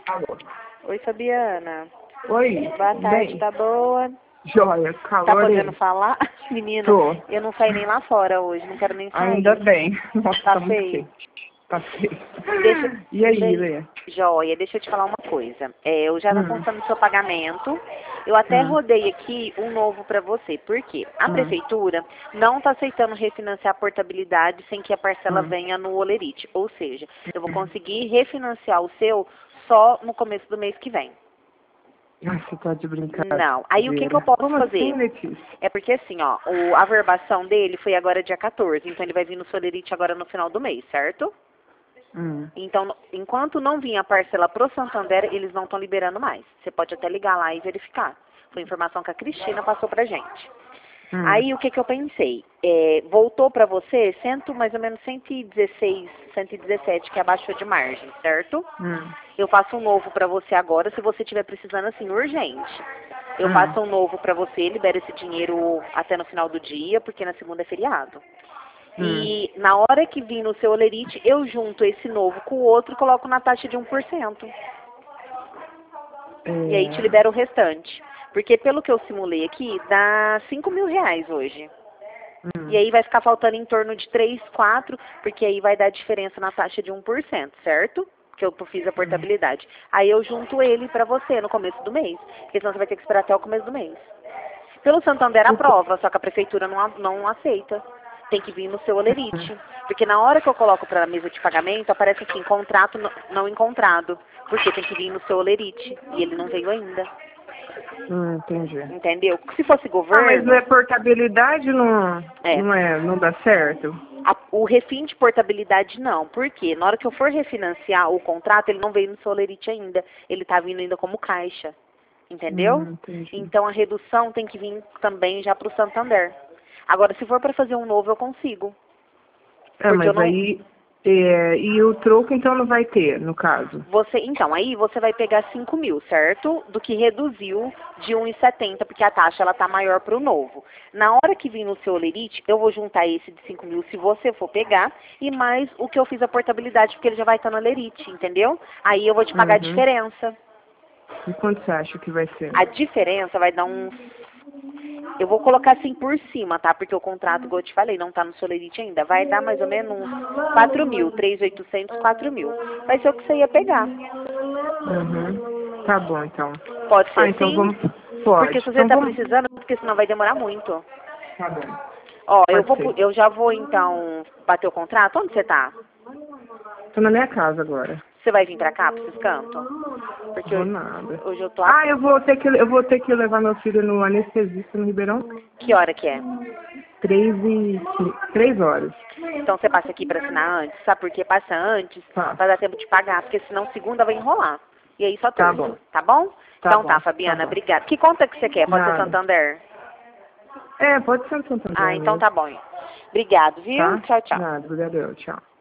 Alô. Oi, Fabiana. Oi. Boa tarde, Bem, tá boa? joia, calor. Tá podendo falar? Menina, Tô. eu não saí nem lá fora hoje, não quero nem sair. Ainda bem. Nossa, Tá tá muito feio? quente. Tá feio. Deixa, E aí, Lê? Joia, deixa eu te falar uma coisa. Eu já tô Hum, constando o seu pagamento. Eu até hum, rodei aqui um novo pra você. Por quê? A hum, prefeitura não tá aceitando refinanciar a portabilidade sem que a parcela hum. venha no Olerite. Ou seja, eu vou conseguir refinanciar o seu só no começo do mês que vem. Ai, você tá de Não. Aí o que que eu brincadeira. posso Como assim, fazer? Letícia? É porque assim, ó, a verbação dele foi agora dia 14, então ele vai vir no Solerite agora no final do mês, certo? Hum, Então, enquanto não vir a parcela pro Santander, eles não estão liberando mais. Você pode até ligar lá e verificar. Foi informação que a Cristina passou pra gente. hum, Aí o que que eu pensei? Voltou pra você mais ou menos 116, 117 que abaixou de margem, certo? hum, Eu faço um novo pra você agora, se você estiver precisando assim, urgente. Eu hum, faço um novo pra você, libero esse dinheiro até no final do dia, porque na segunda é feriado. hum. E na hora que vir no seu Olerite, eu junto esse novo com o outro e coloco na taxa de 1%. E aí te É, libero o restante. Porque pelo que eu simulei aqui, dá 5 mil reais hoje. E hum, aí vai ficar faltando em torno de 3, 4, porque aí vai dar diferença na taxa de 1%, certo? Que eu fiz a hum. portabilidade. Aí eu junto ele pra você no começo do mês. Porque senão você vai ter que esperar até o começo do mês. Pelo Santander aprova, só que a prefeitura não aceita. Tem que vir no seu Olerite. Porque na hora que eu coloco para a mesa de pagamento, aparece assim, contrato não encontrado. Porque tem que vir no seu Olerite. E ele não veio ainda. Entendi. Entendeu? Se fosse Ah, mas não é governo, portabilidade, não, é. não dá certo? O refim de portabilidade não. Por quê? Na hora que eu for refinanciar o contrato, ele não veio no seu Olerite ainda. Ele tá vindo ainda como caixa. Entendeu? Entendi. Então a redução tem que vir também já para o Santander. Agora, se for para fazer um novo, eu consigo. É, Porque eu mas não. aí, e o troco então não vai ter, no caso? Então, aí você vai pegar 5 mil, certo? Do que reduziu de 1,70, porque a taxa ela tá maior para o novo. Na hora que vir no seu Olerite, eu vou juntar esse de 5 mil, se você for pegar, e mais o que eu fiz a portabilidade, porque ele já vai estar no Olerite, entendeu? Aí eu vou te pagar a Uhum. diferença. E quanto você acha que vai ser? A diferença vai dar uns. Eu vou colocar assim por cima, tá? Porque o contrato, igual eu te falei, não tá no Solerite ainda. Vai dar mais ou menos uns 4 mil, 3.800, 4 mil. Vai ser o que você ia pegar. Uhum. Tá bom, então. Pode ser Ah, então assim? vamos. Porque Pode. se você Então tá vamos. precisando, porque senão vai demorar muito. Tá bom. Ó, Pode ser. eu já vou então bater o contrato. Onde você tá? Tô na minha casa agora. Você vai vir pra cá, pra esses cantos? Porque Vou nada. hoje eu tô Ah, eu vou ter que levar meu filho no anestesista no Ribeirão. Que hora que é? 3 horas. Então você passa aqui pra assinar antes, sabe por quê? Passa antes, Tá. pra dar tempo de pagar, porque senão segunda vai enrolar. E aí só Tá terça, bom. tá bom? Tá Então tá, bom. Tá Fabiana, bom. obrigada. Que conta que você quer? Pode ser Nada. Santander? É, pode ser um Ah, Santander então tá mesmo. bom. Obrigado, viu? Tá? Tchau, tchau. Nada. Obrigado. Tchau.